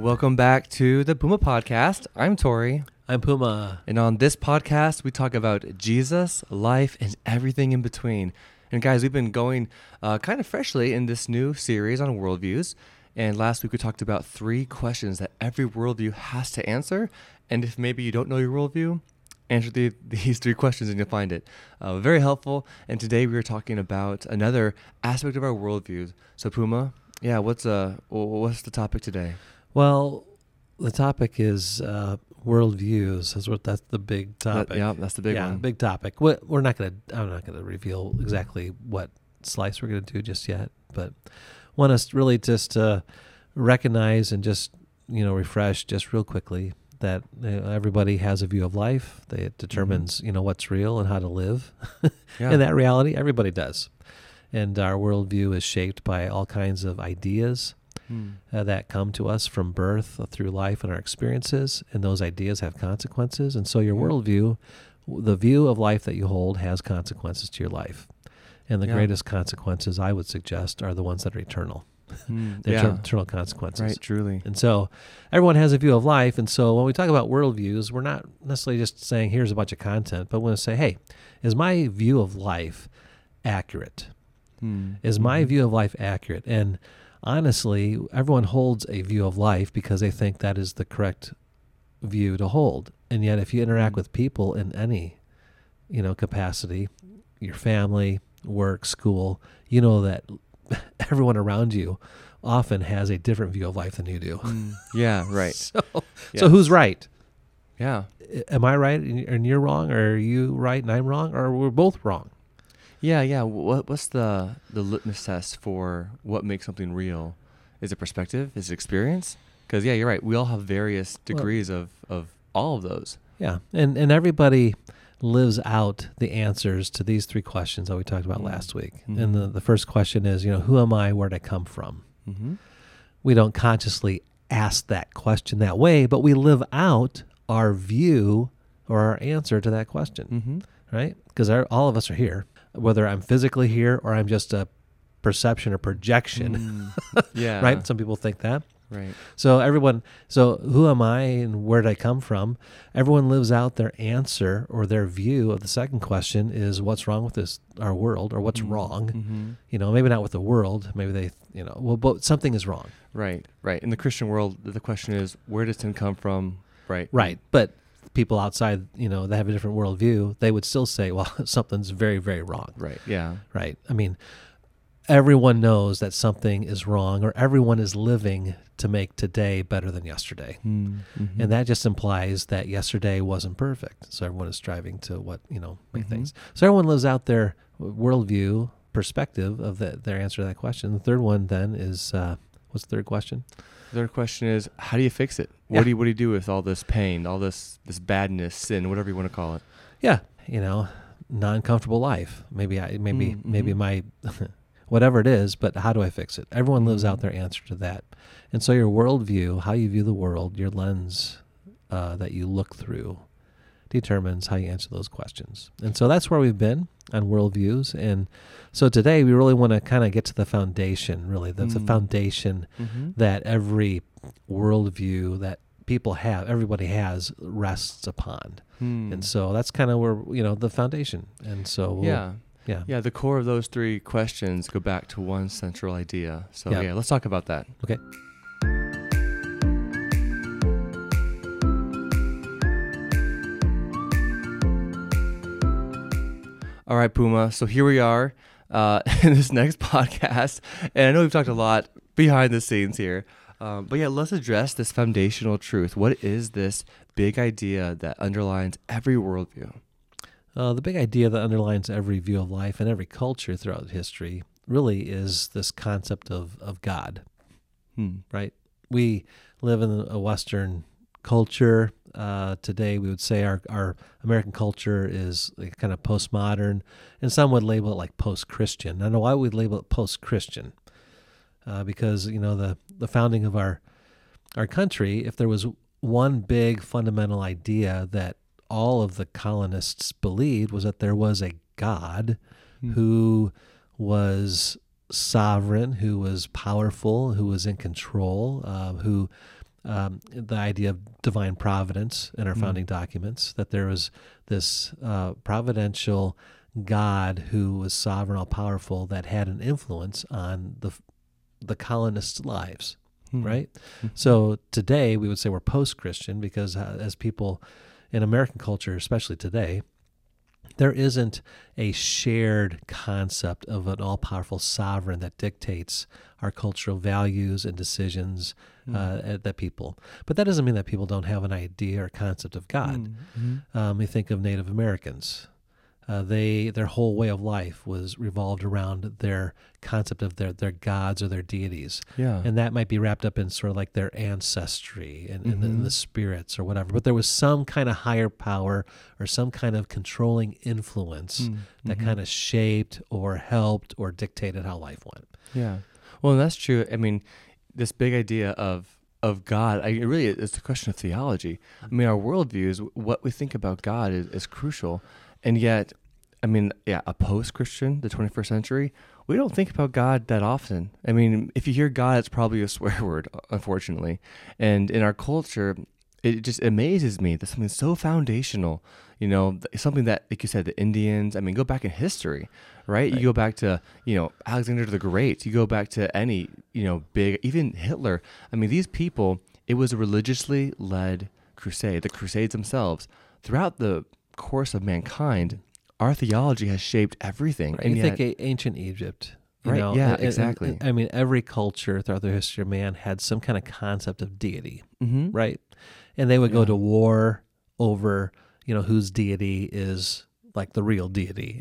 Welcome back to the Puma Podcast. I'm Tori. I'm Puma. And on this podcast, we talk about Jesus, life, and everything in between. And guys, we've been going kind of freshly in this new series on worldviews. And last week we talked about 3 questions that every worldview has to answer. And if maybe you don't know your worldview, answer these 3 questions and you'll find it. Very helpful. And today we are talking about another aspect of our worldviews. So Puma, yeah, what's the topic today? Well, the topic is worldviews. That's the big topic. That's the big one. Big topic. I'm not going to reveal exactly what slice we're going to do just yet, but want us really just to recognize and just refresh just real quickly that everybody has a view of life. It determines what's real and how to live. Yeah. In that reality, everybody does, and our worldview is shaped by all kinds of ideas that come to us from birth through life and our experiences, and those ideas have consequences. And so your worldview, the view of life that you hold, has consequences to your life. And the greatest consequences, I would suggest, are the ones that are eternal. Eternal consequences. Right, truly. And so everyone has a view of life. And so when we talk about worldviews, we're not necessarily just saying, here's a bunch of content, but we want to say, hey, is my view of life accurate? Is my view of life accurate? And honestly, everyone holds a view of life because they think that is the correct view to hold. And yet if you interact with people in any, capacity, your family, work, school, you know that everyone around you often has a different view of life than you do. Yeah, right. So who's right? Yeah. Am I right and you're wrong? Or are you right and I'm wrong? Or we're both wrong? Yeah. What's the litmus test for what makes something real? Is it perspective? Is it experience? Because, you're right. We all have various degrees of all of those. Yeah. And everybody lives out the answers to these 3 questions that we talked about last week. And the first question is, who am I? Where'd I come from? We don't consciously ask that question that way, but we live out our view or our answer to that question, right? Because all of us are here. Whether I'm physically here or I'm just a perception or projection, right? Some people think that. Right. So who am I and where did I come from? Everyone lives out their answer or their view of the second question is what's wrong with our world, or what's wrong. Maybe not with the world. Maybe they, but something is wrong. Right. In the Christian world, the question is, where does sin come from? Right. Right. But people outside, that have a different worldview, they would still say, well, something's very, very wrong. Right. Yeah. Right. I mean, everyone knows that something is wrong, or everyone is living to make today better than yesterday. And that just implies that yesterday wasn't perfect. So everyone is striving to make things. So everyone lives out their worldview perspective of their answer to that question. The third one then is, what's the third question? The third question is, how do you fix it? What do you do with all this pain, all this badness, sin, whatever you want to call it? Yeah. Non-comfortable life. Maybe my whatever it is, but how do I fix it? Everyone lives out their answer to that. And so your worldview, how you view the world, your lens that you look through, determines how you answer those questions. And so that's where we've been on worldviews. And so today we really want to kind of get to the foundation, really, the foundation that every worldview that people have, everybody has, rests upon. And so that's kind of where, the foundation. And so the core of those 3 questions go back to one central idea. So let's talk about that. Okay. All right, Puma. So here we are in this next podcast. And I know we've talked a lot behind the scenes here. But let's address this foundational truth. What is this big idea that underlines every worldview? The big idea that underlines every view of life and every culture throughout history really is this concept of God, right? We live in a Western culture. Today, we would say our American culture is kind of postmodern, and some would label it like post-Christian. I don't know why we'd label it post-Christian, because the founding of our country, if there was one big fundamental idea that all of the colonists believed, was that there was a God who was sovereign, who was powerful, who was in control, who the idea of divine providence in our founding documents, that there was this providential God who was sovereign, all-powerful, that had an influence on the colonists' lives, right? So today we would say we're post-Christian because as people in American culture, especially today, there isn't a shared concept of an all-powerful sovereign that dictates our cultural values and decisions that people. But that doesn't mean that people don't have an idea or concept of God. You think of Native Americans. Their whole way of life was revolved around their concept of their gods or their deities. Yeah. And that might be wrapped up in sort of like their ancestry and the spirits or whatever. But there was some kind of higher power or some kind of controlling influence that kind of shaped or helped or dictated how life went. Yeah. Well, that's true. I mean, this big idea of God, it's a question of theology. I mean, our worldviews, what we think about God is crucial. And yet, I mean, a post-Christian, the 21st century, we don't think about God that often. I mean, if you hear God, it's probably a swear word, unfortunately. And in our culture, it just amazes me that something so foundational, something that, like you said, the Indians, I mean, go back in history, right? You go back to, Alexander the Great. You go back to any, big, even Hitler. I mean, these people, it was a religiously led crusade, the Crusades themselves. Throughout the course of mankind, our theology has shaped everything. Right. And you think ancient Egypt, right? Yeah, exactly. I mean, every culture throughout the history of man had some kind of concept of deity, right? And they would go to war over, whose deity is like the real deity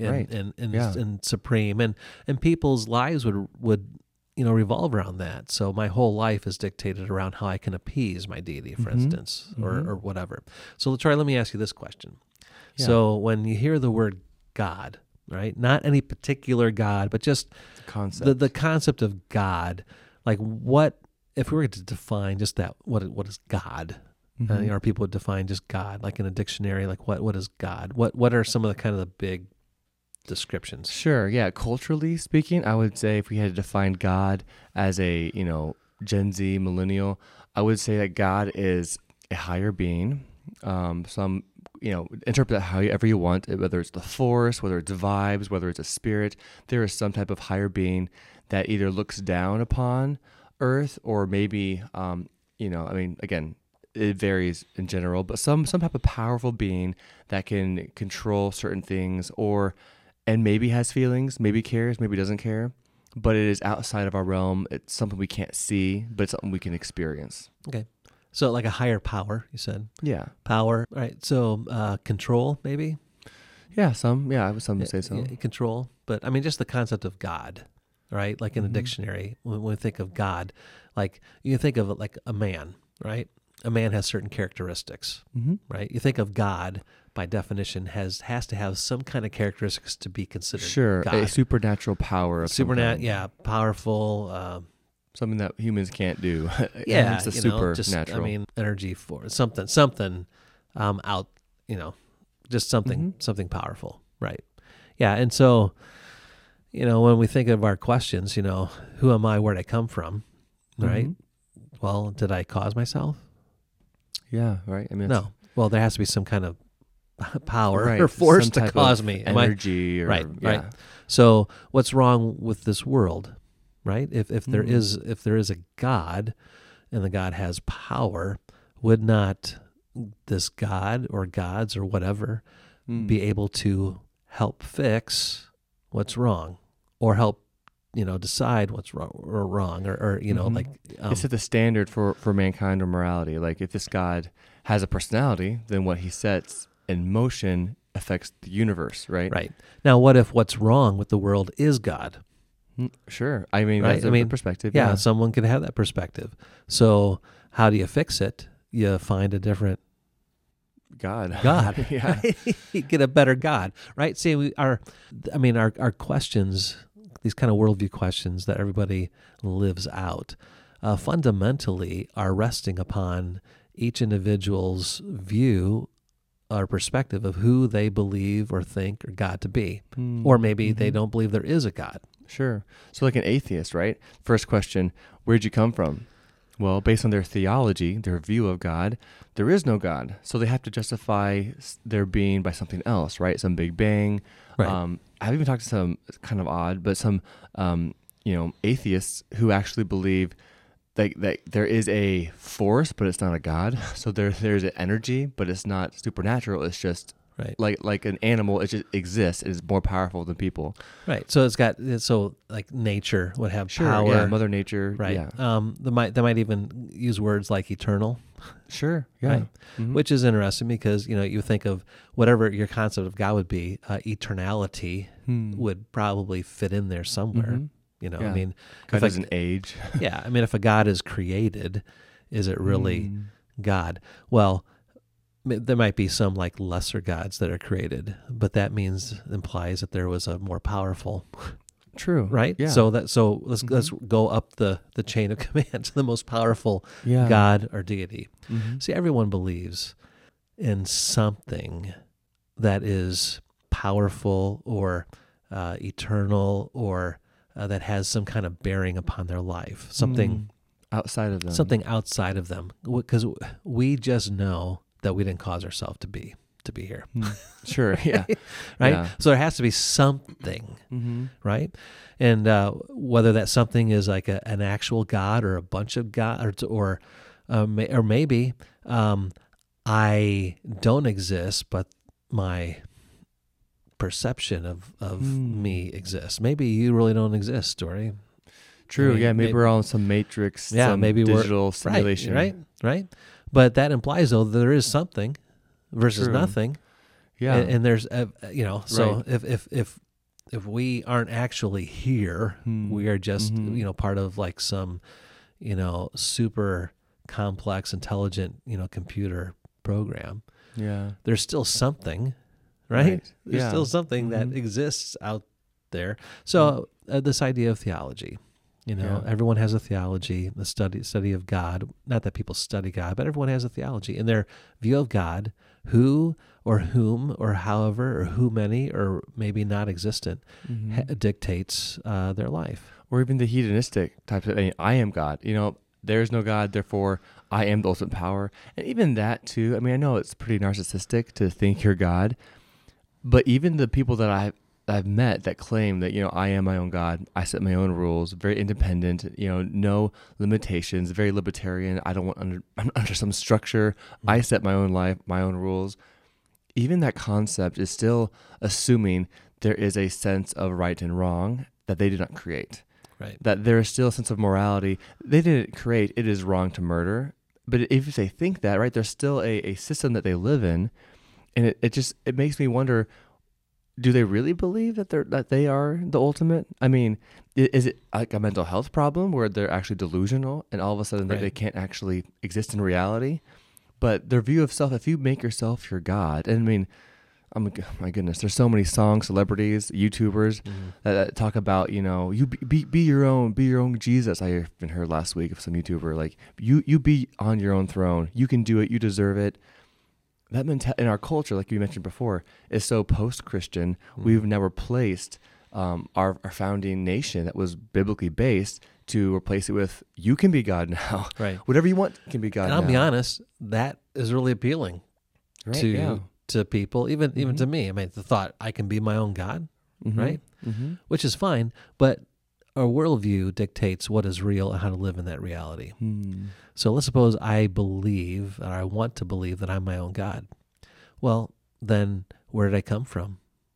and supreme, and people's lives would revolve around that. So my whole life is dictated around how I can appease my deity, for instance, or whatever. So Troy, let me ask you this question. Yeah. So when you hear the word God, right? Not any particular God, but just the concept of God. Like, what if we were to define just that? What is God? Or people would define just God, like in a dictionary. Like, what is God? What are some of the kind of the big descriptions? Sure. Yeah. Culturally speaking, I would say if we had to define God as a Gen Z millennial, I would say that God is a higher being. Some interpret it however you want, whether it's the force, whether it's vibes, whether it's a spirit. There is some type of higher being that either looks down upon Earth or maybe, again, it varies in general, but some type of powerful being that can control certain things and maybe has feelings, maybe cares, maybe doesn't care, but it is outside of our realm. It's something we can't see, but it's something we can experience. Okay. So like a higher power, you said? Yeah. Power, right. So control, maybe? Yeah, some would say so. Control. But I mean, just the concept of God, right? Like in the dictionary, when we think of God, like you think of it like a man, right? A man has certain characteristics, right? You think of God, by definition, has to have some kind of characteristics to be considered God. A supernatural power. Powerful. Something that humans can't do. Yeah, it's a supernatural. Just, I mean, energy for something out, just something powerful, right? Yeah, and so, when we think of our questions, who am I, where'd I come from, right? Well, did I cause myself? Yeah, right. I mean, no. Well, there has to be some kind of power or force to cause me. Energy, right. So, what's wrong with this world? Right? If there is a God, and the God has power, would not this God or gods or whatever be able to help fix what's wrong, or help decide what's wrong or like it set the standard for mankind or morality. Like if this God has a personality, then what he sets in motion affects the universe, right? Right. Now, what if what's wrong with the world is God? Sure. I mean, that's a perspective. Yeah, someone could have that perspective. So how do you fix it? You find a different God. Yeah. You get a better God, right? See, our questions, these kind of worldview questions that everybody lives out, fundamentally are resting upon each individual's view or perspective of who they believe or think or God to be. Or maybe they don't believe there is a God. Sure. So like an atheist, right? First question, where'd you come from? Well, based on their theology, their view of God, there is no God. So they have to justify their being by something else, right? Some Big Bang. Right. I've even talked to some, kind of odd, but some, atheists who actually believe that there is a force, but it's not a God. So there's an energy, but it's not supernatural. It's just Right. like an animal. It just exists. It is more powerful than people. Right. So like nature would have power. Yeah, Mother Nature. Right. Yeah. They might even use words like eternal. Sure. Yeah. Right. Mhm. Which is interesting because, you think of whatever your concept of God would be, eternality would probably fit in there somewhere. Mhm. I Yeah. mean, God if doesn't age. yeah, I mean, if a God is created, is it really God? Well, there might be some like lesser gods that are created, but that implies that there was a more powerful, True. right? Yeah. So let's go up the chain of command to the most powerful Yeah. God or deity. Mhm. See, everyone believes in something that is powerful or eternal or that has some kind of bearing upon their life, something outside of them. something outside of them, because we just know that we didn't cause ourselves to be here, Sure. Yeah. right? Yeah. So there has to be something, Mm-hmm. right? And whether that something is like an actual God or a bunch of God, or maybe I don't exist, but my perception of me exists. Maybe you really don't exist, Dory. True. I mean, Yeah. Maybe we're on some matrix. Yeah, some maybe digital simulation. right. But that implies though that there is something versus True. nothing. Yeah. And there's so Right. if we aren't actually here, we are just part of like some super complex, intelligent computer program. Yeah. There's still something, right? There's Yeah. still something that exists out there. So this idea of theology, Yeah. everyone has a theology, the study of God. Not that people study God, but everyone has a theology in their view of God. Who or whom or however or who many or maybe not existent dictates their life. Or even the hedonistic types of, I am God. There is no God, therefore I am the ultimate power. And even that too, I know it's pretty narcissistic to think you're God, but even the people that I've met that claim that, I am my own God, I set my own rules, very independent, no limitations, very libertarian. I don't want I'm under some structure. I set my own life, my own rules. Even that concept is still assuming there is a sense of right and wrong that they did not create. Right. That there is still a sense of morality they didn't create. It is wrong to murder. But if they think that, right, there's still a system that they live in. And it makes me wonder, do they really believe that they are the ultimate? Is it like a mental health problem where they're actually delusional and all of a sudden Right. they can't actually exist in reality? But their view of self, if you make yourself your God, and my goodness, there's so many songs, celebrities, YouTubers that talk about, you be your own Jesus. I even heard last week of some YouTuber, like, you be on your own throne. You can do it. You deserve it. That in our culture, like you mentioned before, is so post-Christian. We've now replaced our founding nation that was biblically based to replace it with, you can be God now. Right. Whatever you want can be God And now. I'll be honest, that is really appealing Right, to people, even to me. The thought I can be my own God, right? Mm-hmm. Which is fine, but our worldview dictates what is real and how to live in that reality. So let's suppose I believe, or I want to believe, that I'm my own God. Well, then where did I come from?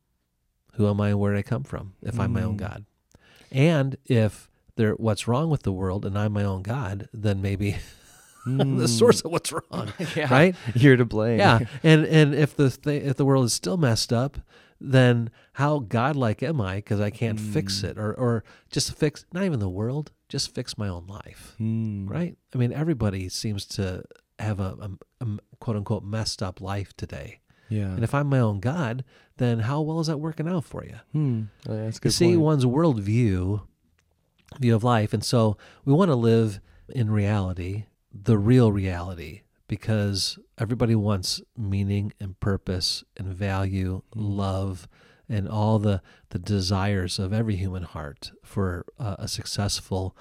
Who am I and where did I come from if I'm my own God? And if what's wrong with the world and I'm my own God, then maybe the source of what's wrong, right? You're to blame. Yeah, and if the world is still messed up, then how godlike am I because I can't fix it, or just fix not even the world, just fix my own life, right? Everybody seems to have a quote unquote messed up life today. Yeah. And if I'm my own God, then how well is that working out for you? Oh, that's a You good see point. one's view of life, and so we want to live in reality, the real reality, because everybody wants meaning and purpose and value, love, and all the desires of every human heart for a successful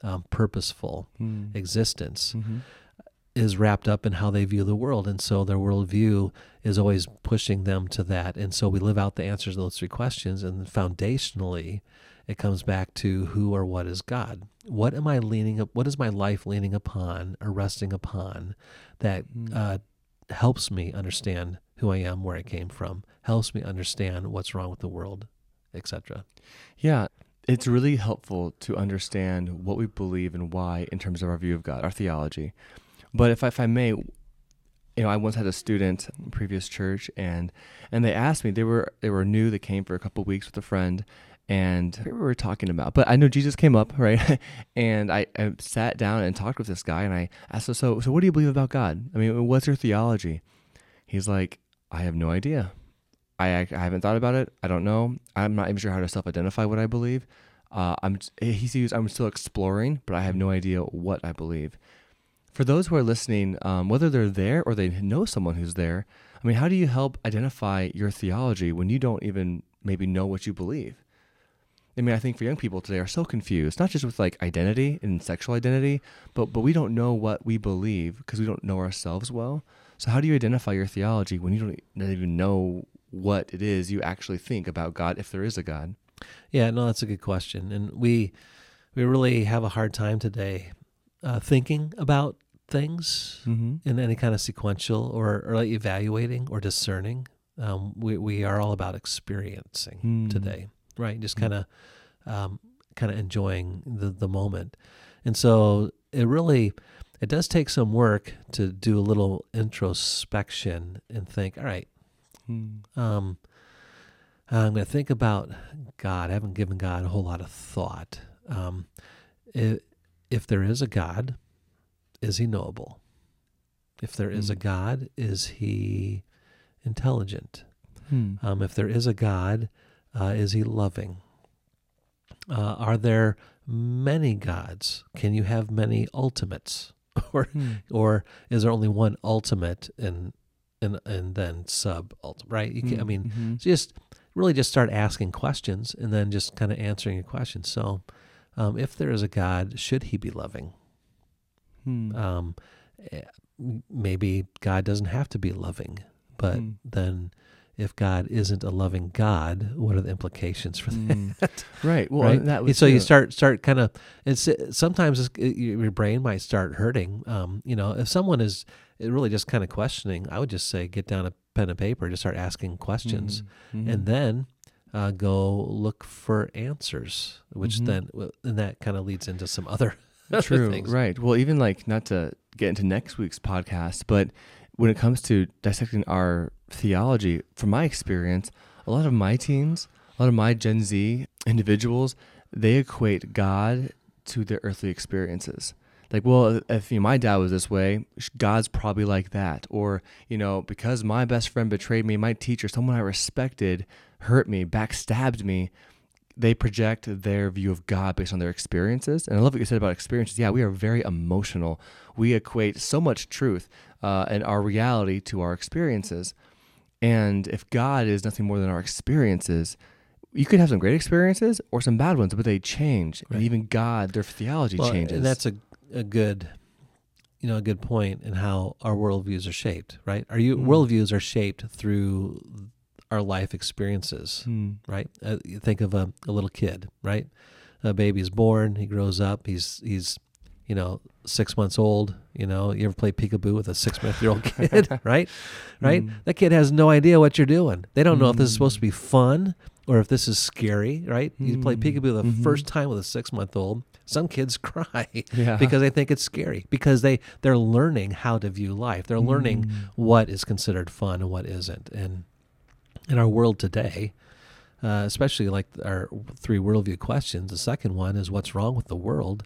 purposeful existence is wrapped up in how they view the world. And so their worldview is always pushing them to that. And so we live out the answers to those three questions. And foundationally, it comes back to who or what is God? What am I leaning up? What is my life leaning upon or resting upon that helps me understand who I am, where I came from, helps me understand what's wrong with the world, etc. Yeah, it's really helpful to understand what we believe and why in terms of our view of God, our theology. But if I may, I once had a student in previous church, and they asked me, they were new, they came for a couple of weeks with a friend, and we were talking about, but I know Jesus came up, right? And I sat down and talked with this guy, and I asked him, so what do you believe about God? I mean, what's your theology? He's like, I have no idea. I haven't thought about it. I don't know. I'm not even sure how to self-identify what I believe. I'm still exploring, but I have no idea what I believe. For those who are listening, whether they're there or they know someone who's there, I mean, how do you help identify your theology when you don't even maybe know what you believe? I mean, I think for young people today are so confused, not just with like identity and sexual identity, but we don't know what we believe because we don't know ourselves well. So how do you identify your theology when you don't even know what it is you actually think about God, if there is a God? Yeah, no, that's a good question. And we really have a hard time today thinking about things in any kind of sequential or like evaluating or discerning. We are all about experiencing today, right? Just kind of enjoying the moment. And so it does take some work to do a little introspection and think, all right, I'm going to think about God. I haven't given God a whole lot of thought. If there is a God, is he knowable? If there is a God, is he intelligent? If there is a God, is he loving? Are there many gods? Can you have many ultimates? Or is there only one ultimate and then sub-ultimate, right? You can, I mean, just start asking questions and then just kind of answering your questions. So if there is a God, should he be loving? Maybe God doesn't have to be loving, but then if God isn't a loving God, what are the implications for that? Right. Well, right? that was so you start kind of. Sometimes your brain might start hurting. If someone is really just kind of questioning, I would just say get down a pen and paper, just start asking questions, and then go look for answers. Which then that kind of leads into some other True. things. Right. Well, even like not to get into next week's podcast, but when it comes to dissecting our theology, from my experience, a lot of my teens, a lot of my Gen Z individuals, they equate God to their earthly experiences. Like, well, if my dad was this way, God's probably like that. Or, because my best friend betrayed me, my teacher, someone I respected, hurt me, backstabbed me, they project their view of God based on their experiences. And I love what you said about experiences. Yeah, we are very emotional. We equate so much truth and our reality to our experiences. And if God is nothing more than our experiences, you could have some great experiences or some bad ones, but they change. Right. And even God, their theology changes. And that's a good point in how our worldviews are shaped, right? Our worldviews are shaped through our life experiences, right? You think of a little kid, right? A baby's born, he grows up, he's 6 months old. You ever play peekaboo with a 6-month-old kid, right? That kid has no idea what you're doing. They don't know if this is supposed to be fun or if this is scary, right? You play peekaboo the first time with a 6-month-old. Some kids cry because they think it's scary because they're learning how to view life. They're learning what is considered fun and what isn't. And in our world today, especially like our 3 worldview questions, the second one is what's wrong with the world.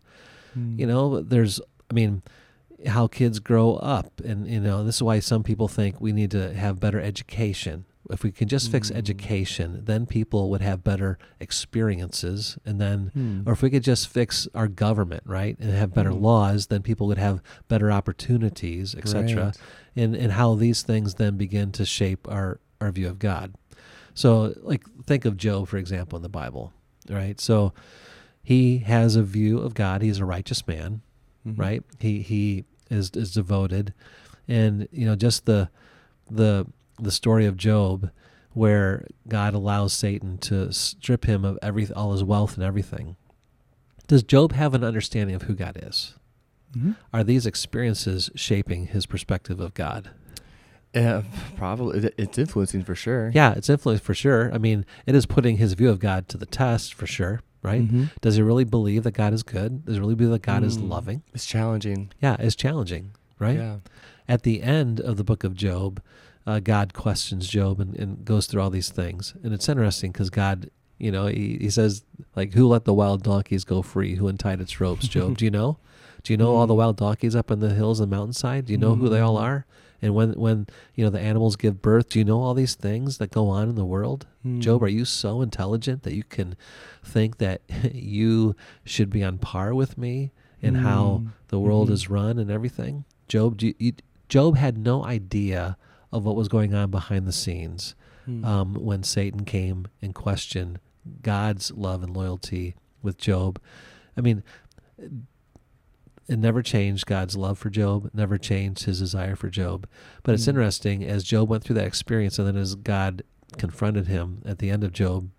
How kids grow up. And, this is why some people think we need to have better education. If we could just fix education, then people would have better experiences. And then, or if we could just fix our government, right, and have better laws, then people would have better opportunities, etc. Right. And how these things then begin to shape our view of God. So, like, think of Job, for example, in the Bible, right? So he has a view of God. He's a righteous man, Mm-hmm. right? He is devoted, and just the story of Job, where God allows Satan to strip him of all his wealth and everything. Does Job have an understanding of who God is? Mm-hmm. Are these experiences shaping his perspective of God? Probably. It's influencing for sure. Yeah, it's influenced for sure. I mean, it is putting his view of God to the test for sure, right? Mm-hmm. Does he really believe that God is good? Does he really believe that God is loving? It's challenging. Yeah, it's challenging, right? Yeah. At the end of the book of Job, God questions Job and goes through all these things. And it's interesting because God, he says, like, who let the wild donkeys go free? Who untied its ropes, Job? Do you know? Do you know all the wild donkeys up in the hills and mountainside? Do you know who they all are? And when the animals give birth, do you know all these things that go on in the world? Job, are you so intelligent that you can think that you should be on par with me in how the world is run and everything? Job, Job had no idea of what was going on behind the scenes when Satan came and questioned God's love and loyalty with Job. I mean, it never changed God's love for Job, never changed his desire for Job. But it's interesting, as Job went through that experience, and then as God confronted him at the end of Job,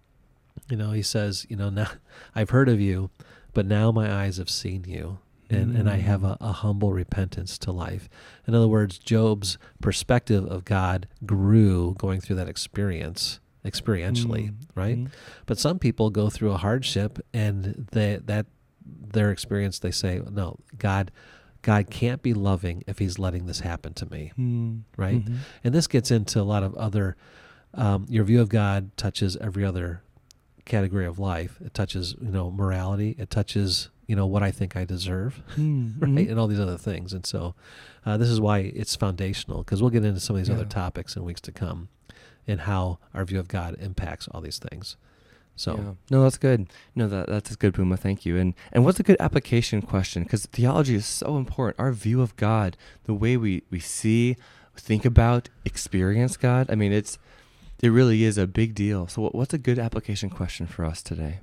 he says, now I've heard of you, but now my eyes have seen you, and I have a humble repentance to life. In other words, Job's perspective of God grew going through that experience, experientially, right? But some people go through a hardship, and their experience, they say, no, God can't be loving if he's letting this happen to me, right? And this gets into a lot of other, your view of God touches every other category of life. It touches, morality. It touches, what I think I deserve, right? And all these other things. And so this is why it's foundational, because we'll get into some of these other topics in weeks to come and how our view of God impacts all these things. So no, that's good. No, that's good, Puma. Thank you. And what's a good application question? Because theology is so important. Our view of God, the way we see, think about, experience God. I mean, it really is a big deal. So what's a good application question for us today?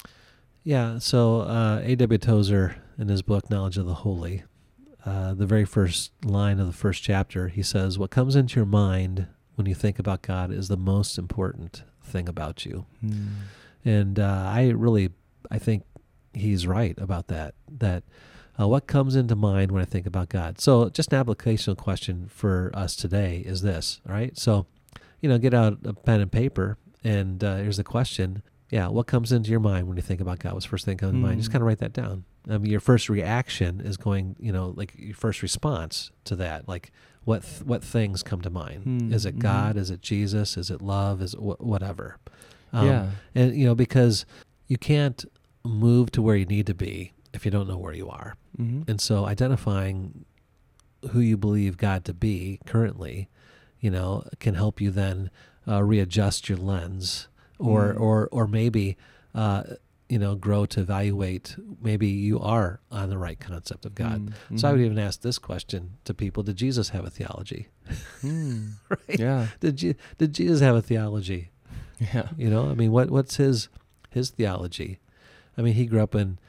Yeah. So A.W. Tozer, in his book Knowledge of the Holy, the very first line of the first chapter, he says, "What comes into your mind when you think about God is the most important thing about you." And I think he's right about that what comes into mind when I think about God. So just an applicational question for us today is this, all right? So, get out a pen and paper, and here's the question. Yeah, what comes into your mind when you think about God? What's the first thing that comes to mind? Just kind of write that down. I mean, your first reaction is going, like your first response to that, like what things come to mind? Is it God? Is it Jesus? Is it love? Is it whatever? And, because you can't move to where you need to be if you don't know where you are. And so identifying who you believe God to be currently, can help you then readjust your lens or maybe, grow to evaluate, maybe you are on the right concept of God. So I would even ask this question to people: did Jesus have a theology? Right? Yeah. Did Jesus have a theology? Yeah. I mean, what's his theology? I mean, he grew up in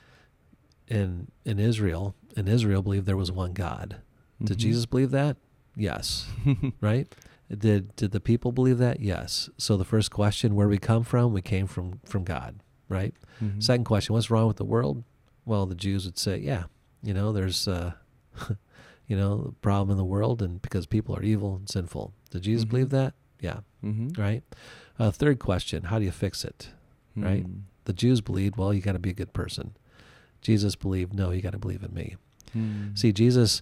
Israel, and Israel believed there was one God. Did Jesus believe that? Yes. Right? Did the people believe that? Yes. So the first question, where we come from? We came from God, right? Second question, what's wrong with the world? Well, the Jews would say, yeah, there's a problem in the world, and because people are evil and sinful. Did Jesus believe that? Yeah. Right? Third question, how do you fix it? Right? The Jews believed, well, you got to be a good person. Jesus believed, no, you got to believe in me. See, Jesus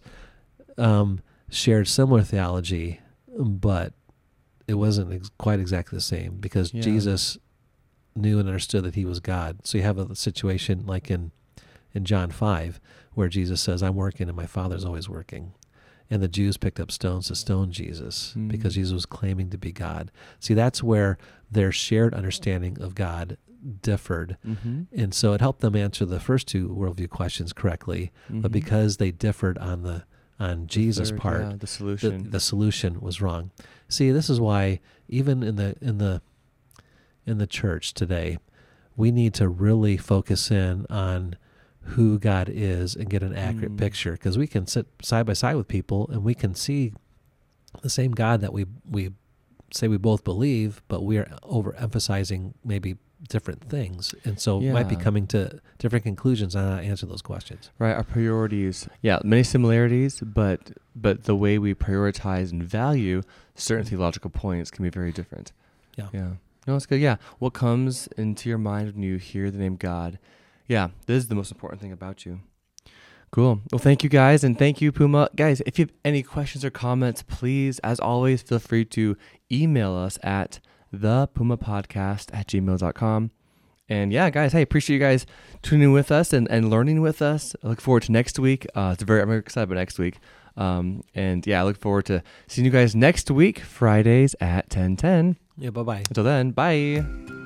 shared similar theology, but it wasn't quite exactly the same, because Jesus knew and understood that he was God. So you have a situation like in John 5, where Jesus says, I'm working and my Father's always working. And the Jews picked up stones to stone Jesus because Jesus was claiming to be God. See, that's where their shared understanding of God differed. And so it helped them answer the first two worldview questions correctly, but because they differed on Jesus' part, the solution. The solution was wrong. See, this is why even in the church today, we need to really focus in on who God is and get an accurate picture, because we can sit side by side with people and we can see the same God that we say we both believe, but we are overemphasizing maybe different things, and so might be coming to different conclusions on how to answer those questions. Right, our priorities. Yeah, many similarities, but the way we prioritize and value certain theological points can be very different. Yeah. No, it's good. Yeah. What comes into your mind when you hear the name God? Yeah, this is the most important thing about you. Cool. Well, thank you guys, and thank you, Puma. Guys, if you have any questions or comments, please, as always, feel free to email us at thepumapodcast@gmail.com. And yeah, guys, hey, appreciate you guys tuning in with us and learning with us. I look forward to next week. I'm very excited about next week. And yeah, I look forward to seeing you guys next week, Fridays at 10:10. Yeah, bye-bye. Until then, bye.